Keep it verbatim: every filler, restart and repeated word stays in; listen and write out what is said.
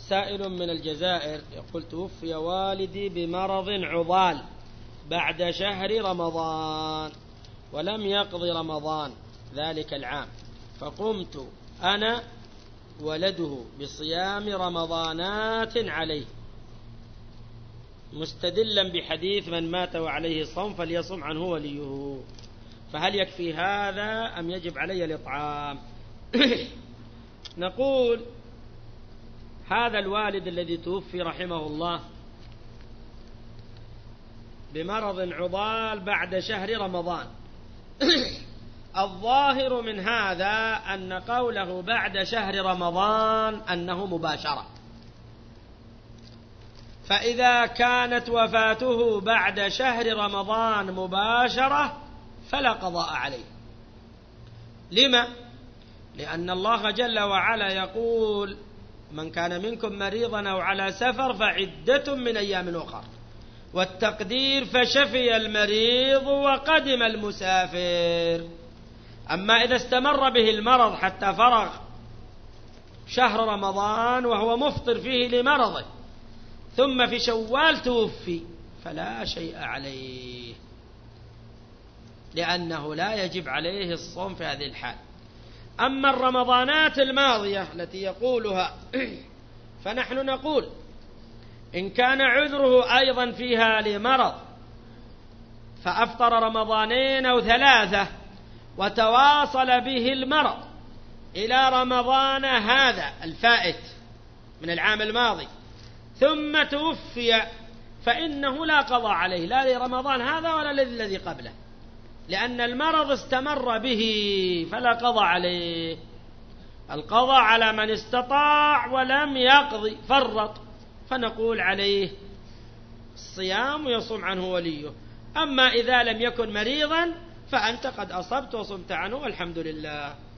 سائل من الجزائر يقول: توفي والدي بمرض عضال بعد شهر رمضان ولم يقض رمضان ذلك العام، فقمت أنا ولده بصيام رمضانات عليه مستدلا بحديث من مات وعليه الصوم فليصم عنه وليه، فهل يكفي هذا أم يجب علي الإطعام؟ نقول: هذا الوالد الذي توفي رحمه الله بمرض عضال بعد شهر رمضان الظاهر من هذا أن قوله بعد شهر رمضان أنه مباشرة، فإذا كانت وفاته بعد شهر رمضان مباشرة فلا قضاء عليه. لما؟ لأن الله جل وعلا يقول: من كان منكم مريضا أو على سفر فعدة من أيام أخر، والتقدير فشفي المريض وقدم المسافر. أما إذا استمر به المرض حتى فرغ شهر رمضان وهو مفطر فيه لمرضه ثم في شوال توفي فلا شيء عليه، لأنه لا يجب عليه الصوم في هذه الحال. أما الرمضانات الماضية التي يقولها فنحن نقول: إن كان عذره أيضا فيها لمرض فأفطر رمضانين أو ثلاثة وتواصل به المرض إلى رمضان هذا الفائت من العام الماضي ثم توفي، فإنه لا قضاء عليه لا لرمضان هذا ولا الذي قبله، لأن المرض استمر به فلا قضاء عليه. القضاء على من استطاع ولم يقضي فرط، فنقول عليه الصيام ويصوم عنه وليه. أما إذا لم يكن مريضا فأنت قد أصبت وصمت عنه والحمد لله.